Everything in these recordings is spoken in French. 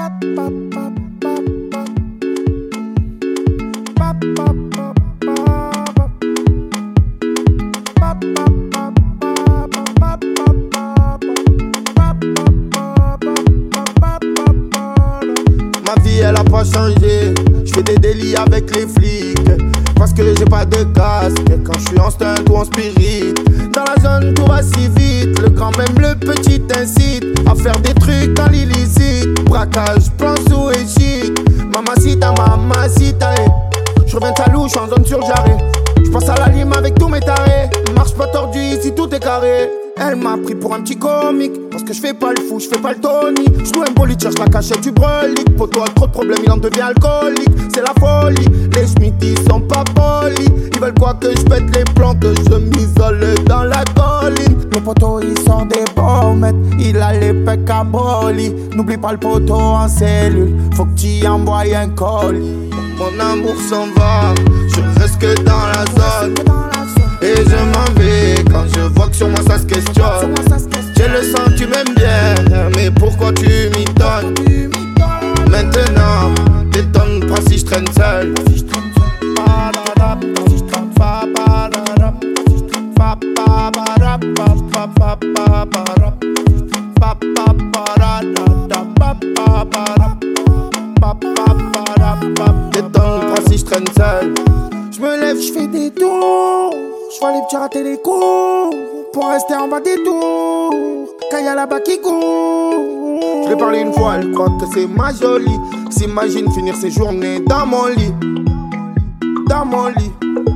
Ma vie elle a pas changé, j'fais des délits avec les flics parce que j'ai pas de casque quand je suis en stunt ou en spirit. Dans la zone tout va si vite, le grand même le petit incite à faire des trucs dans l'illicite. Braquage, plan sous et shit. Mamacita, j'reviens de Talou, j'suis en zone surjarrée. J'passe à la lime avec tous mes tarés. Marche pas tordu ici tout est carré. Elle m'a pris pour un petit comique parce que je fais pas le fou, je fais pas le Tony. Je loue un bolide, cherche la cachette du brelique. Poto a trop de problèmes, il en devient alcoolique. C'est la folie, les Schmitt ils sont pas polis. Ils veulent quoi que je pète les plombs, que je m'isole dans la colline. Le poteau il sort des pommettes, il a les pecs à broli. N'oublie pas le poteau en cellule, faut que tu envoies un colis. Mon amour s'en va, je reste que dans la zone. Et je m'en vais quand je vois que sur moi ça se questionne. J'ai le sang, tu m'aimes bien, mais pourquoi tu m'y donnes? Maintenant, t'étonnes pas si je traîne seul. T'étonnes pas si je traîne seul. Je me lève, je fais des tours. Je vois les petits rater les coups pour rester en bas des tours. Quand y'a là-bas qui court. Je l'ai parlé une fois, elle croit que c'est ma jolie. S'imagine finir ses journées dans mon lit. Dans mon lit.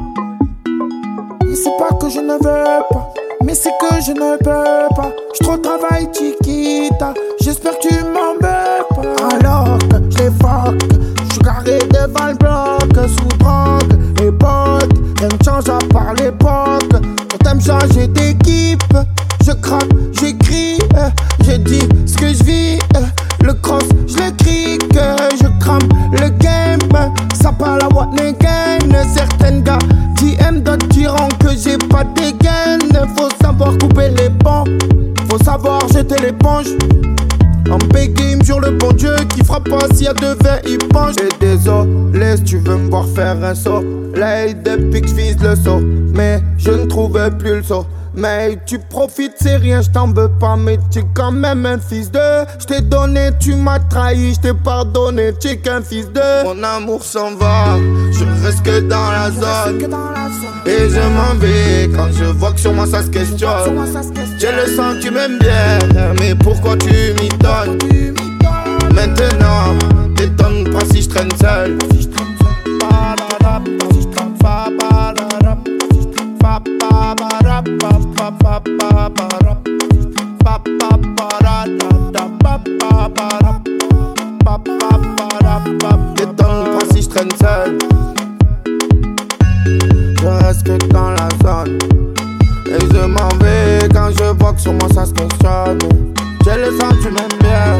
Et c'est pas que je ne veux pas, mais c'est que je ne peux pas. Je trop travaille chiquita, j'espère que tu m'en veux pas. Alors que je l'évoque, je suis garé devant le bloc. Sous drogue, les potes, rien ne change à part l'époque. Quand t'aimes changer d'équipe, je craque, j'écris, je dis ce que je vis. Le cross, je le crique, je crame le game. Ça parle à Watnegen. Certaines gars TM, d'autres diront que j'ai pas de dégaine. Faut savoir couper les ponts, faut savoir jeter l'éponge. En bégué, il me jure le bon Dieu qui fera pas s'il y a de vin, il penche. Et désolé si tu veux me voir faire un saut. L'œil depuis que je vise le saut, mais je ne trouvais plus le saut. Mais tu profites, c'est rien, je t'en veux pas, mais tu es quand même un fils de. Je t'ai donné, tu m'as trahi, je t'ai pardonné, tu es qu'un fils de. Mon amour s'en va, je reste que dans la zone. Et je m'en vais quand je vois que sur moi ça se questionne. J'ai le sang, tu m'aimes bien, mais pourquoi tu m'y donnes? Maintenant, t'étonnes pas si je traîne seul. T'étonnes pas si je traîne seul. Je reste que dans la zone. Et je m'en vais quand je vois que sur moi ça se questionne. J'ai le sang, tu m'aimes bien,